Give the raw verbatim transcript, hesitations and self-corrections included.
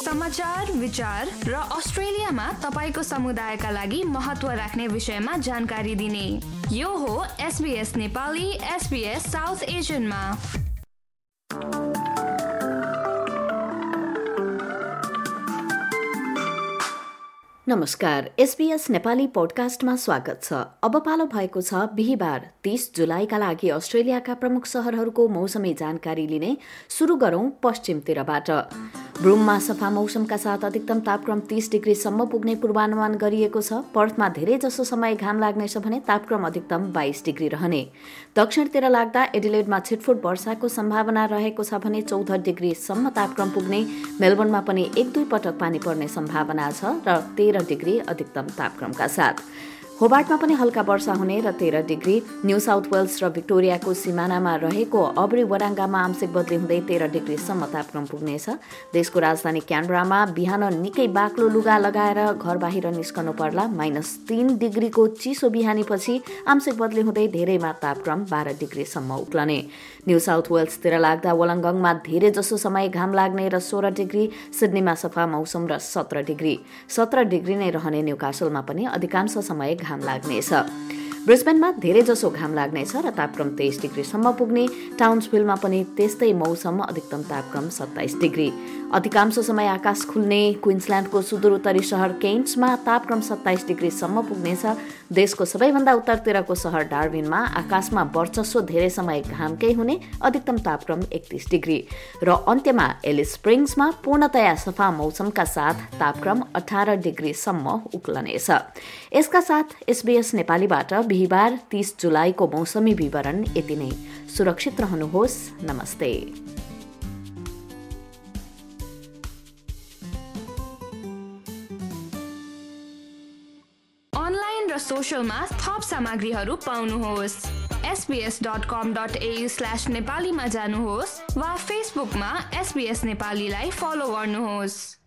समाचार, विचार र अस्ट्रेलियामा तपाईको समुदायका लागि महत्त्व राख्ने विषयमा जानकारी दिने यो हो एसबीएस नेपाली एसबीएस साउथ एशियनमा। नमस्कार, एसबीएस नेपाली पोडकास्टमा स्वागत छ। अब पालो भएको छ बिहीबार तीस जुलाईका लागि अस्ट्रेलियाका प्रमुख शहरहरूको मौसमी जानकारी लिने। सुरु गरौं पश्चिमतिरबाट। ब्रुममा सफा मौसमका साथ अधिकतम तापक्रम तीस डिग्रीसम्म पुग्ने पूर्वानुमान गरिएको छ। पर्थमा धेरै जसो समय घाम लाग्नेछ भने तापक्रम अधिकतम बाइस डिग्री रहने। दक्षिणतिर लाग्दा एडिलेडमा छिटफुट वर्षाको सम्भावना रहेको छ भने चौध डिग्रीसम्म तापक्रम पुग्ने। मेलबर्नमा पनि एक दुई पटक पानी पर्ने सम्भावना छ र तेह्र डिग्री अधिकतम तापक्रमका साथ। होबार्टमा पनि हल्का वर्षा हुने र तेह्र डिग्री। न्यू साउथ वेल्स र भिक्टोरियाको सिमानामा रहेको अब्री वराङ्गामा आंशिक बदली हुँदै तेह्र डिग्रीसम्म तापक्रम पुग्नेछ। देशको राजधानी क्यानबरामा बिहान निकै बाक्लो लुगा लगाएर घर बाहिर निस्कनु पर्ला। माइनस तीन डिग्रीको चिसो बिहानीपछि आंशिक बदली हुँदै धेरैमा तापक्रम बाह्र डिग्रीसम्म उक्लने। न्यू साउथ वेल्सतिर लाग्दा वोलङ्गङमा धेरै जसो समय घाम लाग्ने र सोह्र डिग्री। सिडनीमा सफा मौसम र सत्र डिग्री। सत्र डिग्री नै रहने न्यूकासलमा पनि अधिकांश समय घाम लाग्नेछ। ब्रिस्बेनमा धेरै जसो घाम लाग्नेछ र तापक्रम तेइस डिग्रीसम्म पुग्ने। टाउन्सभिलमा पनि त्यस्तै मौसम, अधिकतम तापक्रम सत्ताइस डिग्री। अधिकांश समय आकाश खुल्ने। क्विन्सल्यान्डको सुदूरोत्तरी शहर केन्ट्समा तापक्रम सत्ताइस डिग्रीसम्म पुग्नेछ। देशको सबैभन्दा उत्तरतिरको शहर डार्विनमा आकाशमा वर्चस्व धेरै समय घामकै हुने। अधिकतम तापक्रम एकतीस डिग्री। र अन्त्यमा एलिस स्प्रिङ्समा पूर्णतया सफा मौसमका साथ तापक्रम अठार डिग्रीसम्म उक्लनेछ। यसका साथ एसबीएस नेपालीबाट बिहीबार तीस जुलाईको मौसमी विवरण यति नै। सुरक्षित रहनुहोस्। नमस्ते। अनलाइन र सोशलमा थप सामग्रीहरू पाउनुहोस्। SBS dot com dot AU slash नेपालीमा जानुहोस् वा फेसबुकमा एसबीएस नेपालीलाई फलो गर्नुहोस्।